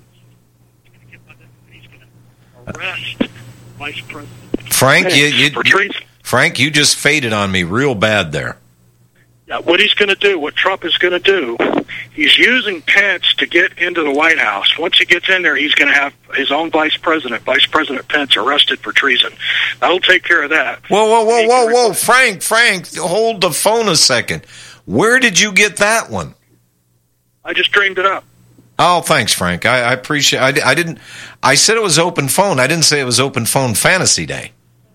[SPEAKER 17] Arrest Vice President
[SPEAKER 2] Frank, you, you, you, Frank, you just faded on me real bad there.
[SPEAKER 17] Yeah, what he's going to do, what Trump is going to do, he's using Pence to get into the White House. Once he gets in there, he's going to have his own vice president, Vice President Pence, arrested for treason. That'll take care of that.
[SPEAKER 2] Whoa, whoa, whoa, whoa, whoa, Frank, Frank, hold the phone a second. Where did you get that one?
[SPEAKER 17] I just dreamed it up.
[SPEAKER 2] Oh, thanks, Frank. I, I appreciate. I, I didn't. I said it was open phone. I didn't say it was open phone fantasy day.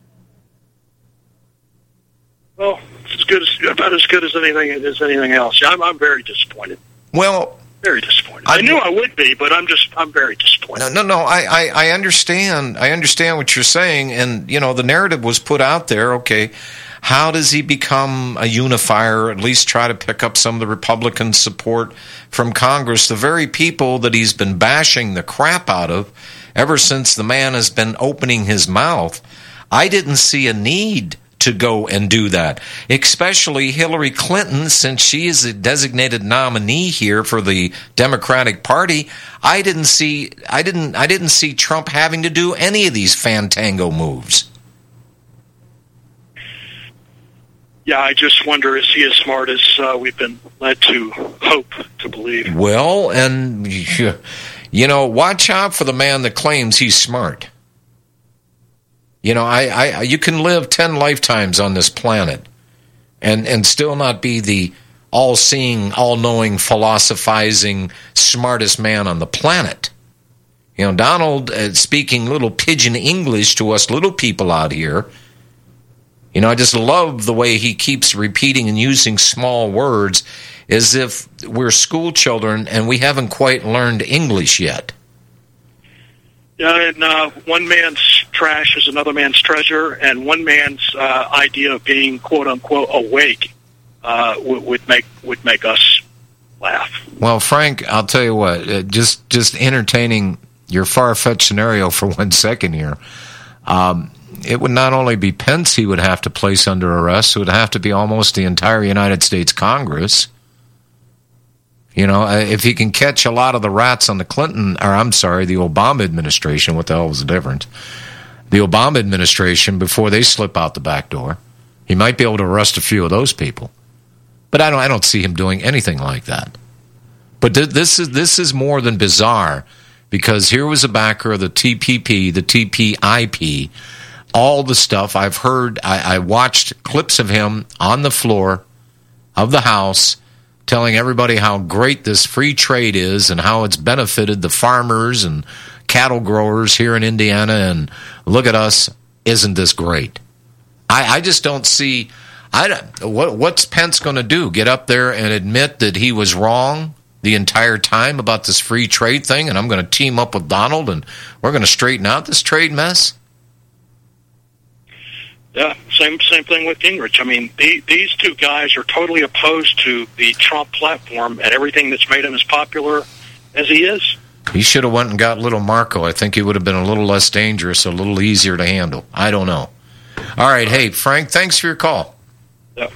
[SPEAKER 17] Well, it's as good as about as good as anything as anything else. I'm, I'm very disappointed.
[SPEAKER 2] Well,
[SPEAKER 17] very disappointed. I, I knew I would be, but I'm just I'm very disappointed.
[SPEAKER 2] No, no, no. I, I, I understand. I understand what you're saying, and you know the narrative was put out there. Okay. How does he become a unifier, or at least try to pick up some of the Republican support from Congress, the very people that he's been bashing the crap out of ever since the man has been opening his mouth? I didn't see a need to go and do that, especially Hillary Clinton, since she is a designated nominee here for the Democratic Party. I didn't see I didn't I didn't see Trump having to do any of these fantango moves.
[SPEAKER 17] Yeah, I just wonder, is he as smart as uh, we've been led to hope to believe?
[SPEAKER 2] Well, and, you know, watch out for the man that claims he's smart. You know, I, I you can live ten lifetimes on this planet and, and still not be the all-seeing, all-knowing, philosophizing, smartest man on the planet. You know, Donald, uh, speaking little pidgin English to us little people out here, You know, I just love the way he keeps repeating and using small words as if we're school children and we haven't quite learned English yet.
[SPEAKER 17] Yeah, and uh, one man's trash is another man's treasure, and one man's uh, idea of being "quote unquote" awake uh, would, would make would make us laugh.
[SPEAKER 2] Well, Frank, I'll tell you what. Uh, just just entertaining your far-fetched scenario for one second here. Um, it would not only be Pence he would have to place under arrest; it would have to be almost the entire United States Congress. You know, if he can catch a lot of the rats on the Clinton, or I'm sorry, the Obama administration, what the hell was the difference? The Obama administration, before they slip out the back door, he might be able to arrest a few of those people. But I don't, I don't see him doing anything like that. But th- this is this is more than bizarre, because here was a backer of the T P P, the T P I P, all the stuff I've heard. I, I watched clips of him on the floor of the House, telling everybody how great this free trade is and how it's benefited the farmers and cattle growers here in Indiana, and look at us, isn't this great? I, I just don't see, I don't, what, what's Pence going to do? Get up there and admit that he was wrong the entire time about this free trade thing, and I'm going to team up with Donald and we're going to straighten out this trade mess?
[SPEAKER 17] Yeah, same same thing with Gingrich. I mean, the, these two guys are totally opposed to the Trump platform and everything that's made him as popular as he is.
[SPEAKER 2] He should have went and got little Marco. I think he would have been a little less dangerous, a little easier to handle. I don't know. All right, hey, Frank, thanks for your call.
[SPEAKER 17] Yeah.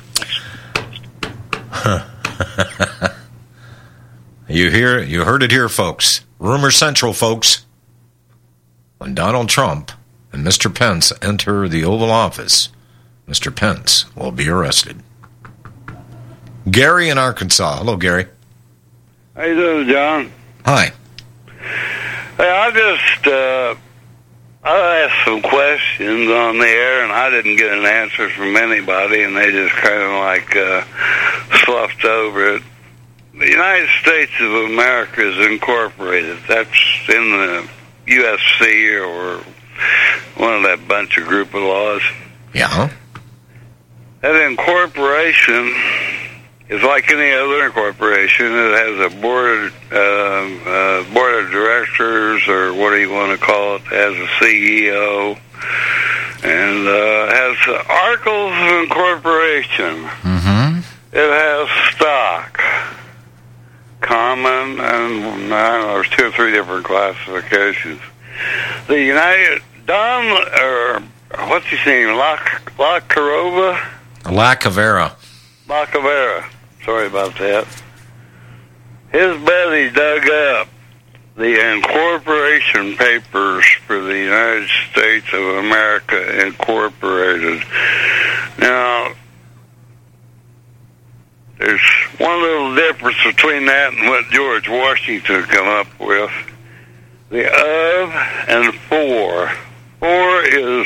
[SPEAKER 2] You hear, you heard it here, folks. Rumor Central, folks. When Donald Trump and Mister Pence enter the Oval Office, Mister Pence will be arrested. Gary in Arkansas. Hello, Gary.
[SPEAKER 18] How you doing, John?
[SPEAKER 2] Hi.
[SPEAKER 18] Hey, I just, uh, I asked some questions on the air, and I didn't get an answer from anybody, and they just kind of like uh, sloughed over it. The United States of America is incorporated. That's in the U S C or one of that bunch of group of laws.
[SPEAKER 2] Yeah.
[SPEAKER 18] That incorporation is like any other incorporation. It has a board, uh, uh, board of directors, or what do you want to call it? It has a C E O, and uh, has articles of incorporation.
[SPEAKER 2] Mm-hmm.
[SPEAKER 18] It has stock, common, and I don't know, there's two or three different classifications. The United Don, or what's his name, La La Carova?
[SPEAKER 2] La Cavera.
[SPEAKER 18] La Cavera. Sorry about that. His buddy dug up the incorporation papers for the United States of America Incorporated. Now, there's one little difference between that and what George Washington come up with. The of and for. For is,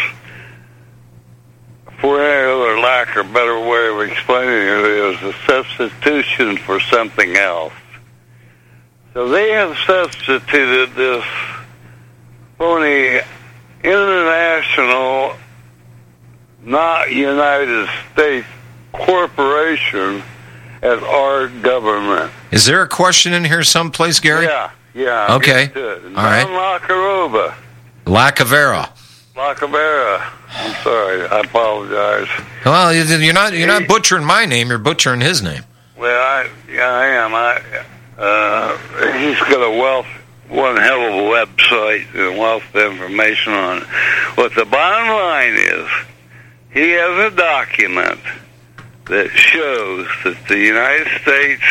[SPEAKER 18] for any other lack or better way of explaining it, is a substitution for something else. So they have substituted this phony international, not United States corporation as our government.
[SPEAKER 2] Is there a question in here someplace, Gary?
[SPEAKER 18] Yeah, yeah. I'll
[SPEAKER 2] okay.
[SPEAKER 18] get to it.
[SPEAKER 2] All right.
[SPEAKER 18] La Carova.
[SPEAKER 2] La Cavera.
[SPEAKER 18] La Cavera. I'm sorry. I apologize.
[SPEAKER 2] Well, you're not you're not butchering my name. You're butchering his name.
[SPEAKER 18] Well, I yeah, I am. I uh, he's got a wealth, one hell of a website and wealth of information on it. What the bottom line is, he has a document that shows that the United States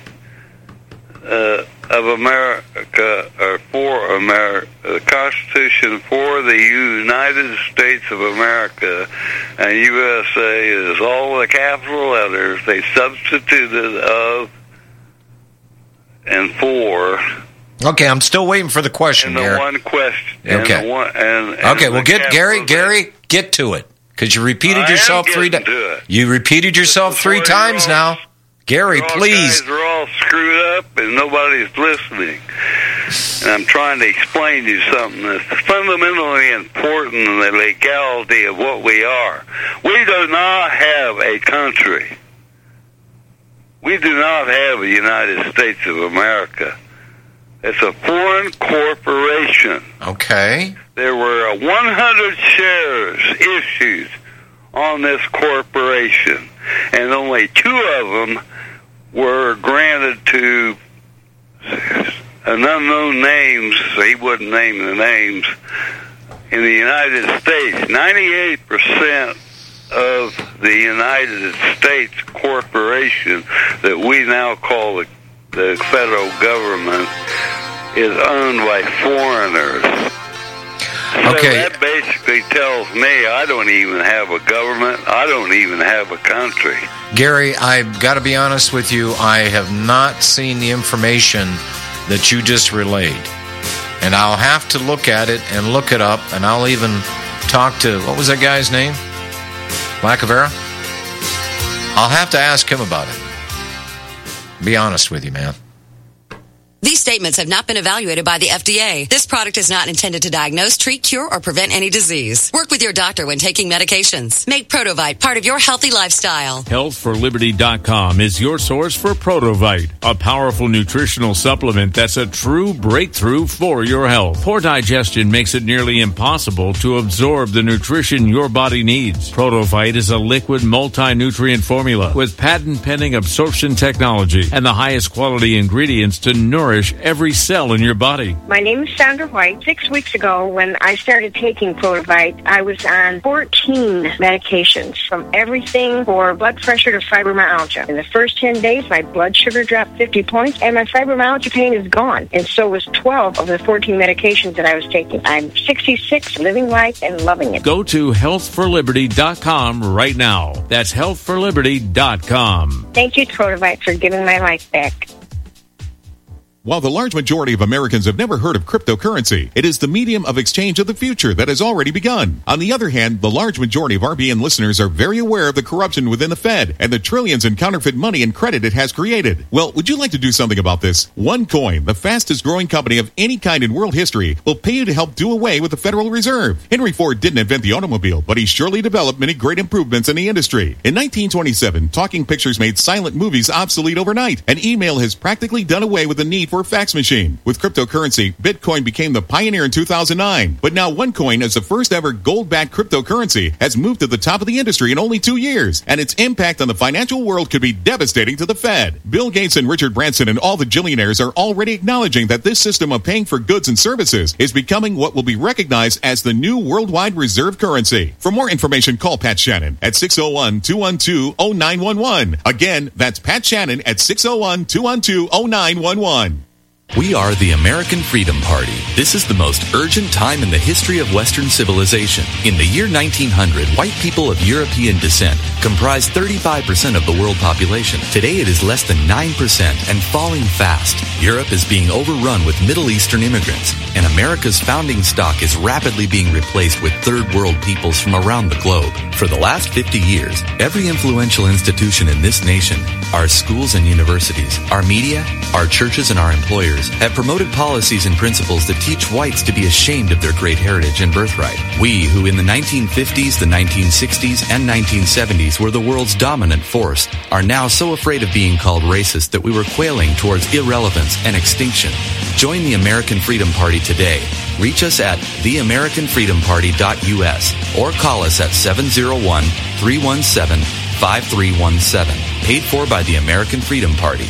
[SPEAKER 18] uh, of America, or for America, the Constitution for the United States of America, and U S A is all the capital letters. They substituted of and for.
[SPEAKER 2] Okay, I'm still waiting for the question,
[SPEAKER 18] and the
[SPEAKER 2] Gary.
[SPEAKER 18] one question.
[SPEAKER 2] Okay.
[SPEAKER 18] And the one, and, and
[SPEAKER 2] okay, well, get Gary. Gary, get to it, because you repeated
[SPEAKER 18] I
[SPEAKER 2] yourself
[SPEAKER 18] am
[SPEAKER 2] three times.
[SPEAKER 18] to it.
[SPEAKER 2] You repeated yourself three times
[SPEAKER 18] all,
[SPEAKER 2] now, Gary.
[SPEAKER 18] all
[SPEAKER 2] Please.
[SPEAKER 18] Guys are all screwed up, and nobody's listening. and I'm trying to explain to you something that's fundamentally important in the legality of what we are. We do not have a country. We do not have a United States of America. It's a foreign corporation.
[SPEAKER 2] Okay.
[SPEAKER 18] There were one hundred shares issued on this corporation, and only two of them were granted to an unknown names. He wouldn't name the names. In the United States, ninety-eight percent of the United States corporation that we now call the, the federal government is owned by foreigners.
[SPEAKER 2] Okay.
[SPEAKER 18] So that basically tells me I don't even have a government. I don't even have a country.
[SPEAKER 2] Gary, I've got to be honest with you. I have not seen the information that you just relayed. And I'll have to look at it and look it up, and I'll even talk to, what was that guy's name? Lacavera? I'll have to ask him about it. Be honest with you, man.
[SPEAKER 19] These statements have not been evaluated by the F D A. This product is not intended to diagnose, treat, cure, or prevent any disease. Work with your doctor when taking medications. Make Protovite part of your healthy lifestyle.
[SPEAKER 20] health for liberty dot com is your source for Protovite, a powerful nutritional supplement that's a true breakthrough for your health. Poor digestion makes it nearly impossible to absorb the nutrition your body needs. Protovite is a liquid multi-nutrient formula with patent-pending absorption technology and the highest quality ingredients to nourish every cell in your body.
[SPEAKER 21] My name is Sandra White. Six weeks ago, when I started taking Protovite, I was on fourteen medications, from everything for blood pressure to fibromyalgia. In the first ten days, my blood sugar dropped fifty points, and my fibromyalgia pain is gone. And so was twelve of the fourteen medications that I was taking. I'm sixty-six, living life and loving it.
[SPEAKER 20] Go to health for liberty dot com right now. That's health for liberty dot com.
[SPEAKER 21] Thank you, Protovite, for giving my life back.
[SPEAKER 22] While the large majority of Americans have never heard of cryptocurrency, it is the medium of exchange of the future that has already begun. On the other hand, the large majority of R B N listeners are very aware of the corruption within the Fed and the trillions in counterfeit money and credit it has created. Well, would you like to do something about this? OneCoin, the fastest growing company of any kind in world history, will pay you to help do away with the Federal Reserve. Henry Ford didn't invent the automobile, but he surely developed many great improvements in the industry. In nineteen twenty-seven, talking pictures made silent movies obsolete overnight, and email has practically done away with the need for a fax machine. With cryptocurrency, Bitcoin became the pioneer in two thousand nine. But now OneCoin, as the first ever gold-backed cryptocurrency, has moved to the top of the industry in only two years, and its impact on the financial world could be devastating to the Fed. Bill Gates and Richard Branson and all the billionaires are already acknowledging that this system of paying for goods and services is becoming what will be recognized as the new worldwide reserve currency. For more information, call Pat Shannon at six oh one, two one two, oh nine one one. Again, that's Pat Shannon at six oh one, two one two, oh nine one one.
[SPEAKER 23] We are the American Freedom Party. This is the most urgent time in the history of Western civilization. In the year nineteen hundred, white people of European descent comprised thirty-five percent of the world population. Today it is less than nine percent and falling fast. Europe is being overrun with Middle Eastern immigrants, and America's founding stock is rapidly being replaced with third world peoples from around the globe. For the last fifty years, every influential institution in this nation, our schools and universities, our media, our churches and our employers, have promoted policies and principles that teach whites to be ashamed of their great heritage and birthright. We, who in the nineteen fifties, the nineteen sixties, and nineteen seventies were the world's dominant force, are now so afraid of being called racist that we were quailing towards irrelevance and extinction. Join the American Freedom Party today. Reach us at the american freedom party dot u s or call us at seven oh one, three one seven, five three one seven. Paid for by the American Freedom Party.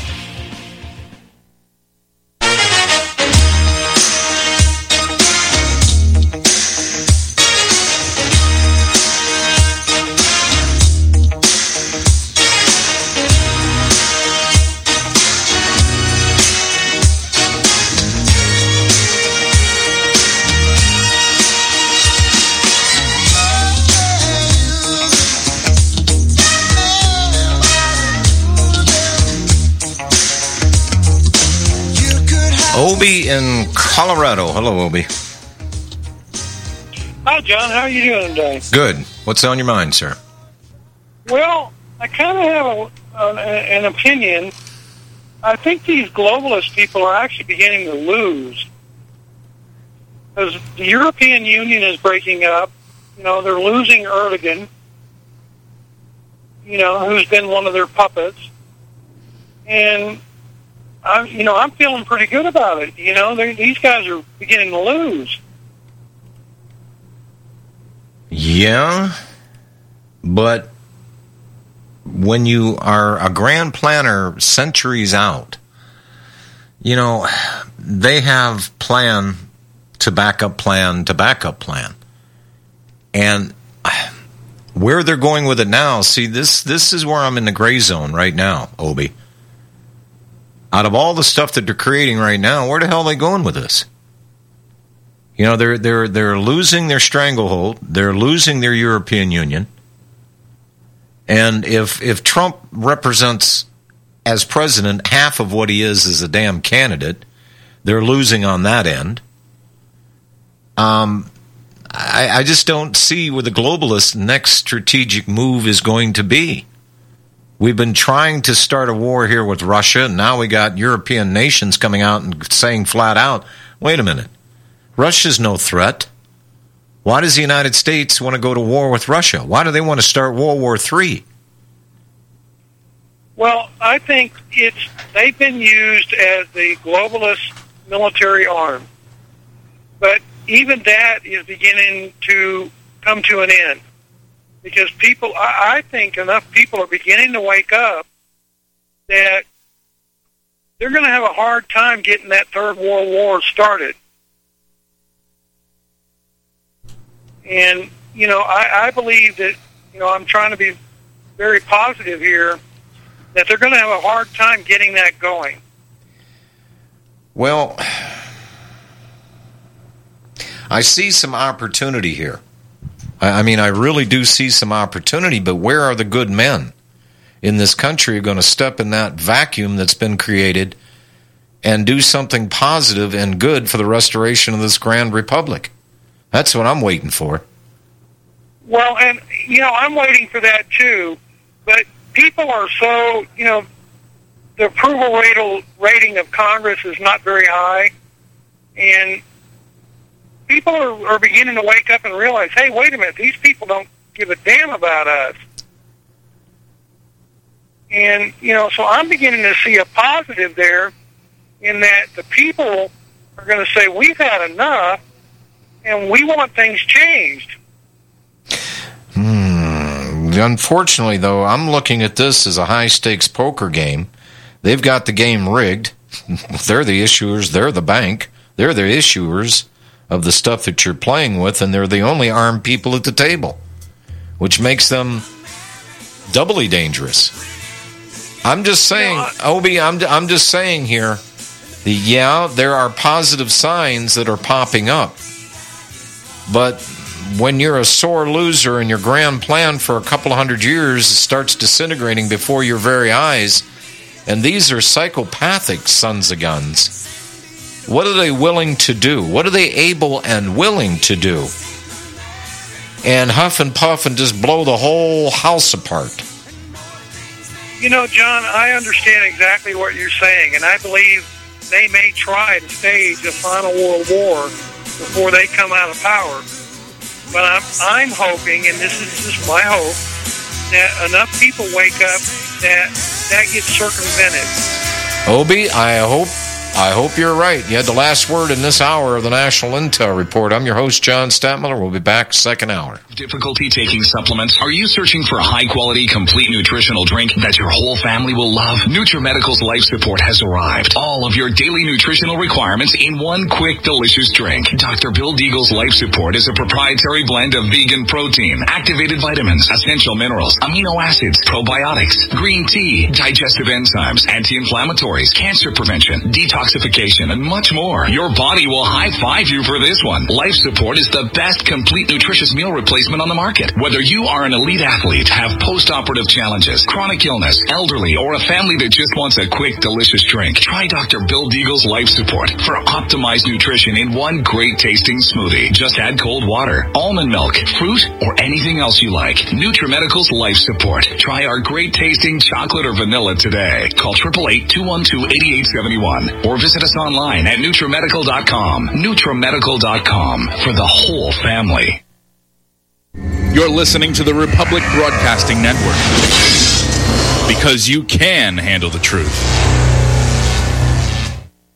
[SPEAKER 2] Obi in Colorado. Hello, Obi.
[SPEAKER 24] Hi, John. How are you doing today?
[SPEAKER 2] Good. What's on your mind, sir?
[SPEAKER 24] Well, I kind of have a, uh, an opinion
[SPEAKER 17] I think these globalist people are actually beginning to lose. Because the European Union is breaking up. You know, they're losing Erdogan, you know, who's been one of their puppets. And, I'm, you know, I'm feeling pretty good about it. You know, these guys are beginning to lose.
[SPEAKER 2] Yeah, but when you are a grand planner centuries out, you know, they have plan to backup plan to backup plan. And where they're going with it now, see, this this is where I'm in the gray zone right now, Obi. Out of all the stuff that they're creating right now, where the hell are they going with this? You know, they're they're they're losing their stranglehold. They're losing their European Union. And if if Trump represents as president half of what he is as a damn candidate, they're losing on that end. Um, I, I just don't see where the globalists' next strategic move is going to be. We've been trying to start a war here with Russia, and now we got European nations coming out and saying flat out, wait a minute, Russia's no threat. Why does the United States want to go to war with Russia? Why do they want to start World War Three?
[SPEAKER 17] Well, I think it's they've been used as the globalist military arm. But even that is beginning to come to an end. Because people, I, I think enough people are beginning to wake up that they're going to have a hard time getting that Third World War started. And, you know, I, I believe that, you know, I'm trying to be very positive here, that they're going to have a hard time getting that going.
[SPEAKER 2] Well, I see some opportunity here. I mean, I really do see some opportunity, but where are the good men in this country who are going to step in that vacuum that's been created and do something positive and good for the restoration of this grand republic? That's what I'm waiting for.
[SPEAKER 17] Well, and, you know, I'm waiting for that too, but people are so, you know, the approval rating of Congress is not very high, and people are, are beginning to wake up and realize, hey, wait a minute, these people don't give a damn about us. And, you know, so I'm beginning to see a positive there in that the people are going to say, we've had enough, and we want things changed.
[SPEAKER 2] Hmm. Unfortunately, though, I'm looking at this as a high-stakes poker game. They've got the game rigged. They're the issuers. They're the bank. They're the issuers of the stuff that you're playing with, and they're the only armed people at the table, which makes them doubly dangerous. I'm just saying, Obi, I'm I'm just saying here, the, yeah, there are positive signs that are popping up, but when you're a sore loser and your grand plan for a couple of hundred years starts disintegrating before your very eyes, and these are psychopathic sons of guns, what are they willing to do? What are they able and willing to do? And huff and puff and just blow the whole house apart.
[SPEAKER 17] You know, John, I understand exactly what you're saying, and I believe they may try to stage a final world war before they come out of power. But I'm, I'm hoping, and this is just my hope, that enough people wake up that that gets circumvented.
[SPEAKER 2] Obi, I hope I hope you're right. You had the last word in this hour of the National Intel Report. I'm your host, John Statmiller. We'll be back second hour.
[SPEAKER 1] Difficulty taking supplements? Are you searching for a high-quality, complete nutritional drink that your whole family will love? NutriMedical's Life Support has arrived. All of your daily nutritional requirements in one quick, delicious drink. Doctor Bill Deagle's Life Support is a proprietary blend of vegan protein, activated vitamins, essential minerals, amino acids, probiotics, green tea, digestive enzymes, anti-inflammatories, cancer prevention, detox detoxification, and much more. Your body will high-five you for this one. Life Support is the best complete nutritious meal replacement on the market. Whether you are an elite athlete, have post-operative challenges, chronic illness, elderly, or a family that just wants a quick, delicious drink, try Doctor Bill Deagle's Life Support for optimized nutrition in one great tasting smoothie. Just add cold water, almond milk, fruit, or anything else you like. NutriMedical's Life Support. Try our great tasting chocolate or vanilla today. Call eight eight eight, two one two, eight eight seven one or visit us online at NutriMedical dot com. NutriMedical dot com for the whole family.
[SPEAKER 3] You're listening to the Republic Broadcasting Network because you can handle the truth.